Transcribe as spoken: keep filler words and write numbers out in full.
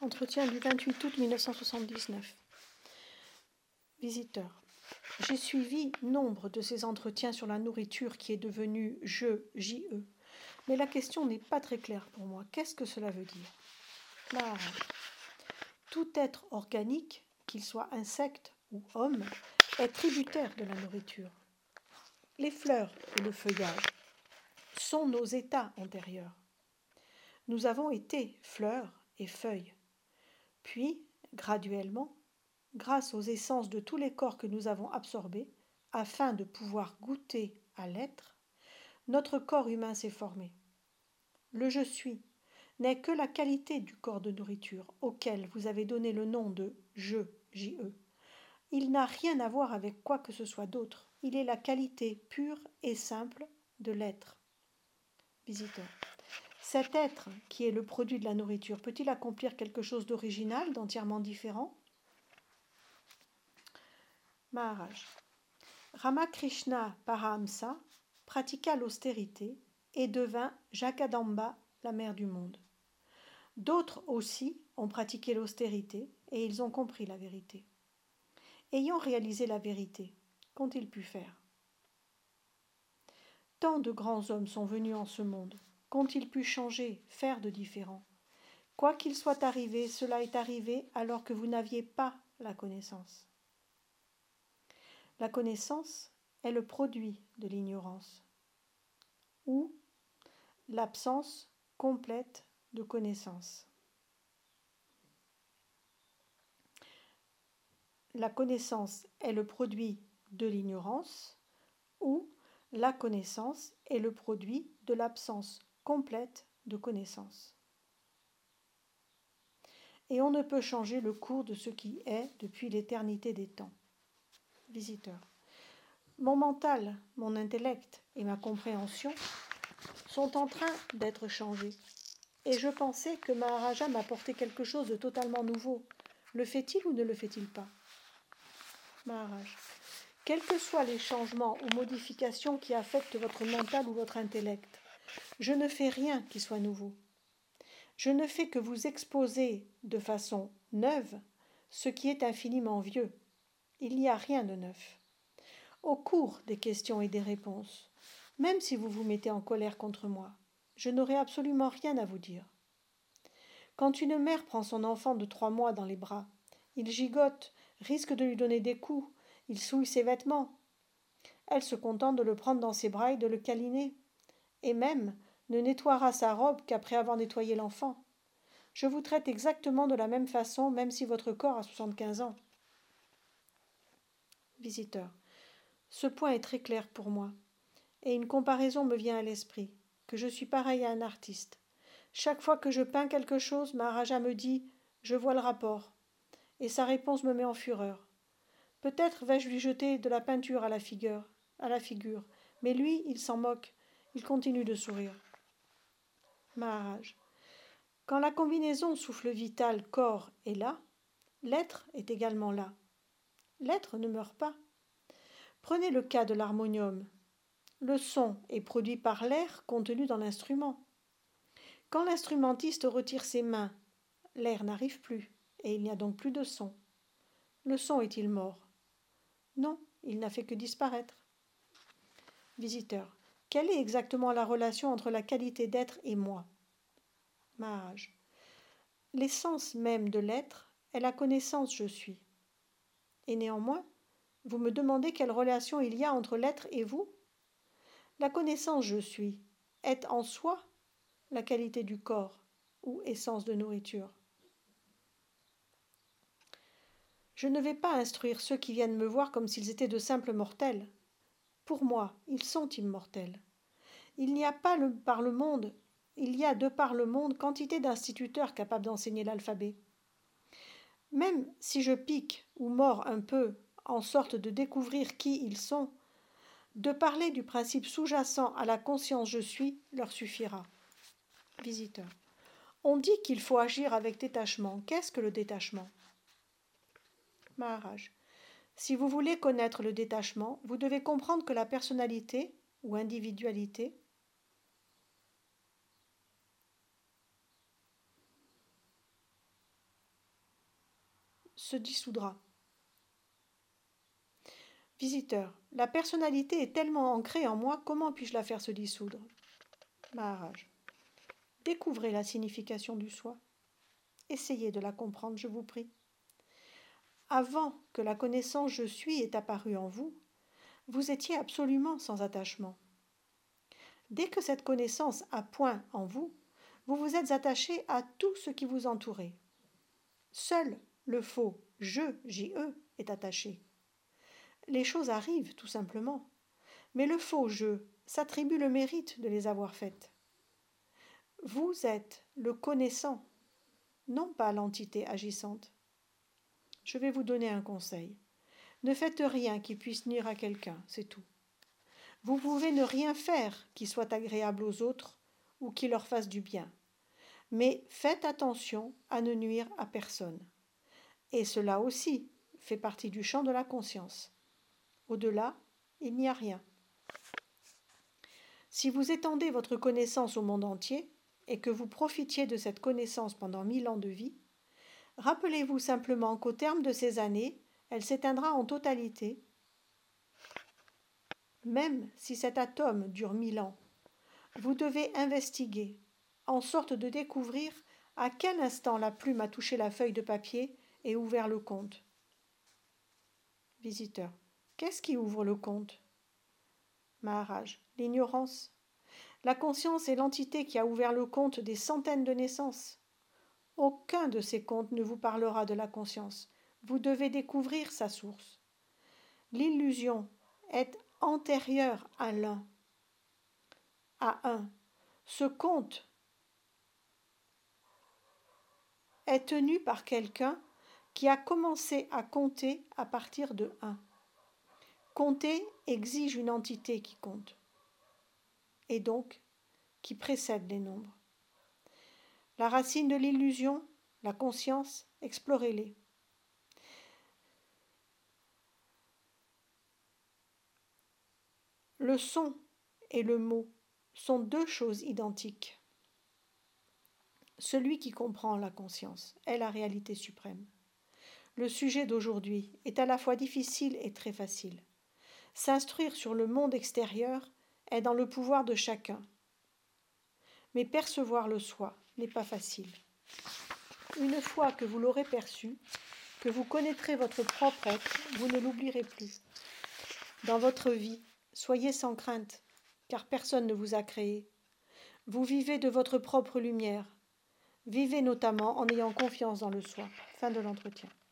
Entretien du vingt-huit août mille neuf cent soixante-dix-neuf. Visiteur. J'ai suivi nombre de ces entretiens sur la nourriture qui est devenue je, J E. Mais la question n'est pas très claire pour moi. Qu'est-ce que cela veut dire? Là, tout être organique, qu'il soit insecte ou homme, est tributaire de la nourriture. Les fleurs et le feuillage sont nos états antérieurs. Nous avons été fleurs et feuilles. Puis, graduellement, grâce aux essences de tous les corps que nous avons absorbés, afin de pouvoir goûter à l'être, notre corps humain s'est formé. Le je suis n'est que la qualité du corps de nourriture auquel vous avez donné le nom de je, J E. Il n'a rien à voir avec quoi que ce soit d'autre. Il est la qualité pure et simple de l'être. Visiteur. Cet être qui est le produit de la nourriture, peut-il accomplir quelque chose d'original, d'entièrement différent? Maharaj. Ramakrishna Parahamsa pratiqua l'austérité et devint Jagadamba, la mère du monde. D'autres aussi ont pratiqué l'austérité et ils ont compris la vérité. Ayant réalisé la vérité, qu'ont-ils pu faire? Tant de grands hommes sont venus en ce monde. Qu'ont-ils pu changer, faire de différent? Quoi qu'il soit arrivé, cela est arrivé alors que vous n'aviez pas la connaissance. La connaissance est le produit de l'ignorance ou l'absence complète de connaissance. La connaissance est le produit de l'ignorance ou la connaissance est le produit de l'absence complète de connaissance. Et on ne peut changer le cours de ce qui est depuis l'éternité des temps. Visiteur. Mon mental, mon intellect et ma compréhension sont en train d'être changés. Et je pensais que Maharaja m'apportait quelque chose de totalement nouveau. Le fait-il ou ne le fait-il pas? Maharaj. Quels que soient les changements ou modifications qui affectent votre mental ou votre intellect, je ne fais rien qui soit nouveau. Je ne fais que vous exposer de façon neuve ce qui est infiniment vieux. Il n'y a rien de neuf. Au cours des questions et des réponses, même si vous vous mettez en colère contre moi, je n'aurai absolument rien à vous dire. Quand une mère prend son enfant de trois mois dans les bras, il gigote, risque de lui donner des coups, il souille ses vêtements. Elle se contente de le prendre dans ses bras et de le câliner, et même ne nettoiera sa robe qu'après avoir nettoyé l'enfant. Je vous traite exactement de la même façon, même si votre corps a soixante-quinze ans. Visiteur. Ce point est très clair pour moi, et une comparaison me vient à l'esprit, que je suis pareil à un artiste. Chaque fois que je peins quelque chose, Maharaja me dit « Je vois le rapport », et sa réponse me met en fureur. Peut-être vais-je lui jeter de la peinture à la figure, à la figure, mais lui, il s'en moque, il continue de sourire. Maharaj. Quand la combinaison souffle vital corps est là, l'être est également là. L'être ne meurt pas. Prenez le cas de l'harmonium. Le son est produit par l'air contenu dans l'instrument. Quand l'instrumentiste retire ses mains, l'air n'arrive plus, et il n'y a donc plus de son. Le son est-il mort? Non, il n'a fait que disparaître. Visiteur. Quelle est exactement la relation entre la qualité d'être et moi? Maharaj. L'essence même de l'être est la connaissance je suis. Et néanmoins, vous me demandez quelle relation il y a entre l'être et vous? La connaissance je suis est en soi la qualité du corps ou essence de nourriture. Je ne vais pas instruire ceux qui viennent me voir comme s'ils étaient de simples mortels. Pour moi, ils sont immortels. Il n'y a pas le, par le monde, il y a de par le monde quantité d'instituteurs capables d'enseigner l'alphabet. Même si je pique ou mords un peu en sorte de découvrir qui ils sont, de parler du principe sous-jacent à la conscience je suis leur suffira. Visiteur. On dit qu'il faut agir avec détachement. Qu'est-ce que le détachement? Maharaj. Si vous voulez connaître le détachement, vous devez comprendre que la personnalité ou individualité se dissoudra. Visiteur. La personnalité est tellement ancrée en moi, comment puis-je la faire se dissoudre? Maharaj. Découvrez la signification du soi. Essayez de la comprendre, je vous prie. Avant que la connaissance je suis ait apparu en vous, vous étiez absolument sans attachement. Dès que cette connaissance a point en vous, vous vous êtes attaché à tout ce qui vous entourait. Seul le faux « je » J E est attaché. Les choses arrivent tout simplement, mais le faux « je » s'attribue le mérite de les avoir faites. Vous êtes le connaissant, non pas l'entité agissante. Je vais vous donner un conseil. Ne faites rien qui puisse nuire à quelqu'un, c'est tout. Vous pouvez ne rien faire qui soit agréable aux autres ou qui leur fasse du bien. Mais faites attention à ne nuire à personne. Et cela aussi fait partie du champ de la conscience. Au-delà, il n'y a rien. Si vous étendez votre connaissance au monde entier et que vous profitiez de cette connaissance pendant mille ans de vie, rappelez-vous simplement qu'au terme de ces années, elle s'éteindra en totalité. Même si cet atome dure mille ans, vous devez investiguer, en sorte de découvrir à quel instant la plume a touché la feuille de papier et ouvert le compte. Visiteur. Qu'est-ce qui ouvre le compte? Maharaj. L'ignorance. La conscience est l'entité qui a ouvert le compte des centaines de naissances. Aucun de ces comptes ne vous parlera de la conscience. Vous devez découvrir sa source. L'illusion est antérieure à l'un, à un. Ce compte est tenu par quelqu'un qui a commencé à compter à partir de un. Compter exige une entité qui compte, et donc qui précède les nombres. La racine de l'illusion, la conscience, explorez-les. Le son et le mot sont deux choses identiques. Celui qui comprend la conscience est la réalité suprême. Le sujet d'aujourd'hui est à la fois difficile et très facile. S'instruire sur le monde extérieur est dans le pouvoir de chacun. Mais percevoir le soi n'est pas facile. Une fois que vous l'aurez perçu, que vous connaîtrez votre propre être, vous ne l'oublierez plus. Dans votre vie, soyez sans crainte, car personne ne vous a créé. Vous vivez de votre propre lumière. Vivez notamment en ayant confiance dans le soi. Fin de l'entretien.